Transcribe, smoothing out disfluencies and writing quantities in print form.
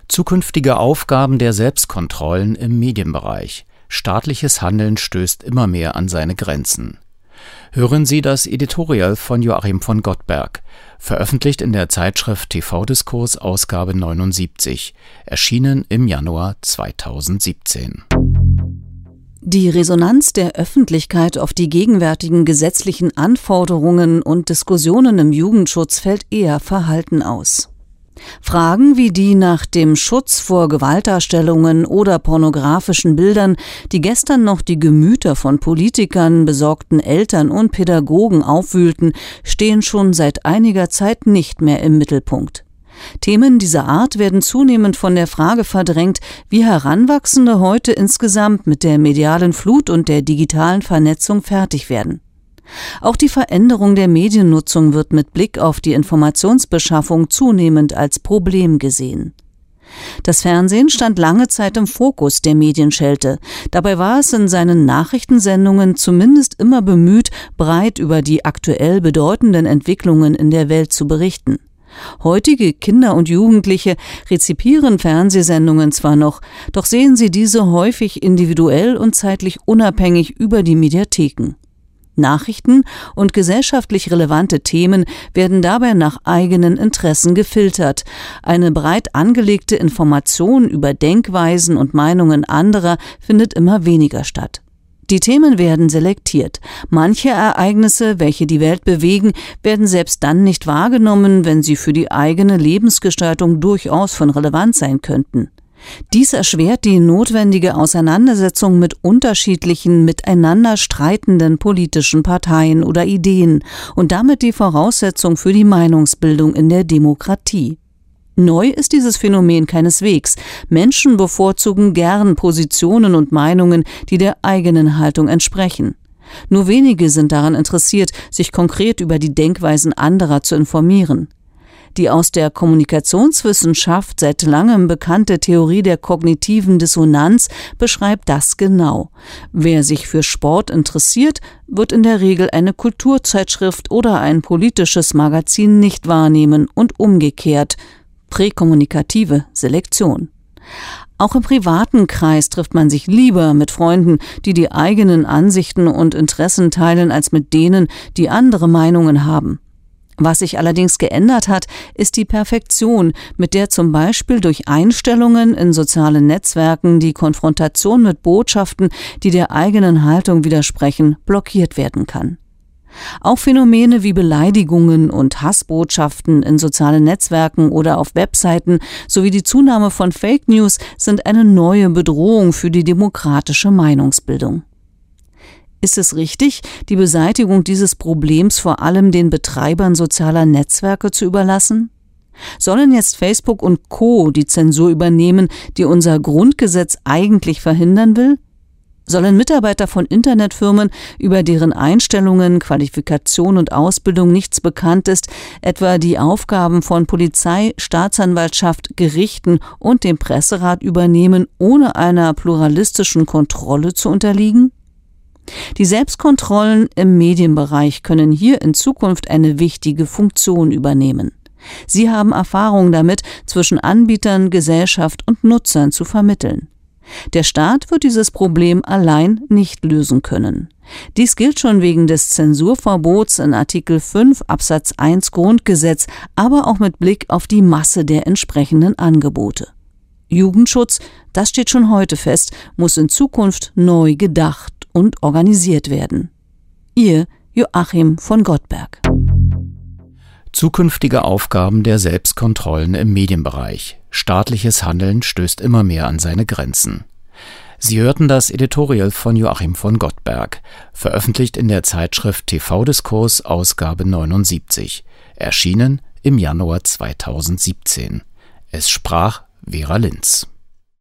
Zukünftige Aufgaben der Selbstkontrollen im Medienbereich. Staatliches Handeln stößt immer mehr an seine Grenzen. Hören Sie das Editorial von Joachim von Gottberg, veröffentlicht in der Zeitschrift TV-Diskurs Ausgabe 79, erschienen im Januar 2017. Die Resonanz der Öffentlichkeit auf die gegenwärtigen gesetzlichen Anforderungen und Diskussionen im Jugendschutz fällt eher verhalten aus. Fragen wie die nach dem Schutz vor Gewaltdarstellungen oder pornografischen Bildern, die gestern noch die Gemüter von Politikern, besorgten Eltern und Pädagogen aufwühlten, stehen schon seit einiger Zeit nicht mehr im Mittelpunkt. Themen dieser Art werden zunehmend von der Frage verdrängt, wie Heranwachsende heute insgesamt mit der medialen Flut und der digitalen Vernetzung fertig werden. Auch die Veränderung der Mediennutzung wird mit Blick auf die Informationsbeschaffung zunehmend als Problem gesehen. Das Fernsehen stand lange Zeit im Fokus der Medienschelte. Dabei war es in seinen Nachrichtensendungen zumindest immer bemüht, breit über die aktuell bedeutenden Entwicklungen in der Welt zu berichten. Heutige Kinder und Jugendliche rezipieren Fernsehsendungen zwar noch, doch sehen sie diese häufig individuell und zeitlich unabhängig über die Mediatheken. Nachrichten und gesellschaftlich relevante Themen werden dabei nach eigenen Interessen gefiltert. Eine breit angelegte Information über Denkweisen und Meinungen anderer findet immer weniger statt. Die Themen werden selektiert. Manche Ereignisse, welche die Welt bewegen, werden selbst dann nicht wahrgenommen, wenn sie für die eigene Lebensgestaltung durchaus von Relevanz sein könnten. Dies erschwert die notwendige Auseinandersetzung mit unterschiedlichen, miteinander streitenden politischen Parteien oder Ideen und damit die Voraussetzung für die Meinungsbildung in der Demokratie. Neu ist dieses Phänomen keineswegs. Menschen bevorzugen gern Positionen und Meinungen, die der eigenen Haltung entsprechen. Nur wenige sind daran interessiert, sich konkret über die Denkweisen anderer zu informieren. Die aus der Kommunikationswissenschaft seit langem bekannte Theorie der kognitiven Dissonanz beschreibt das genau. Wer sich für Sport interessiert, wird in der Regel eine Kulturzeitschrift oder ein politisches Magazin nicht wahrnehmen und umgekehrt. Präkommunikative Selektion. Auch im privaten Kreis trifft man sich lieber mit Freunden, die die eigenen Ansichten und Interessen teilen, als mit denen, die andere Meinungen haben. Was sich allerdings geändert hat, ist die Perfektion, mit der zum Beispiel durch Einstellungen in sozialen Netzwerken die Konfrontation mit Botschaften, die der eigenen Haltung widersprechen, blockiert werden kann. Auch Phänomene wie Beleidigungen und Hassbotschaften in sozialen Netzwerken oder auf Webseiten sowie die Zunahme von Fake News sind eine neue Bedrohung für die demokratische Meinungsbildung. Ist es richtig, die Beseitigung dieses Problems vor allem den Betreibern sozialer Netzwerke zu überlassen? Sollen jetzt Facebook und Co. die Zensur übernehmen, die unser Grundgesetz eigentlich verhindern will? Sollen Mitarbeiter von Internetfirmen, über deren Einstellungen, Qualifikation und Ausbildung nichts bekannt ist, etwa die Aufgaben von Polizei, Staatsanwaltschaft, Gerichten und dem Presserat übernehmen, ohne einer pluralistischen Kontrolle zu unterliegen? Die Selbstkontrollen im Medienbereich können hier in Zukunft eine wichtige Funktion übernehmen. Sie haben Erfahrung damit, zwischen Anbietern, Gesellschaft und Nutzern zu vermitteln. Der Staat wird dieses Problem allein nicht lösen können. Dies gilt schon wegen des Zensurverbots in Artikel 5 Absatz 1 Grundgesetz, aber auch mit Blick auf die Masse der entsprechenden Angebote. Jugendschutz, das steht schon heute fest, muss in Zukunft neu gedacht und organisiert werden. Ihr Joachim von Gottberg. Zukünftige Aufgaben der Selbstkontrollen im Medienbereich. Staatliches Handeln stößt immer mehr an seine Grenzen. Sie hörten das Editorial von Joachim von Gottberg, veröffentlicht in der Zeitschrift TV-Diskurs Ausgabe 79, erschienen im Januar 2017. Es sprach Vera Linz.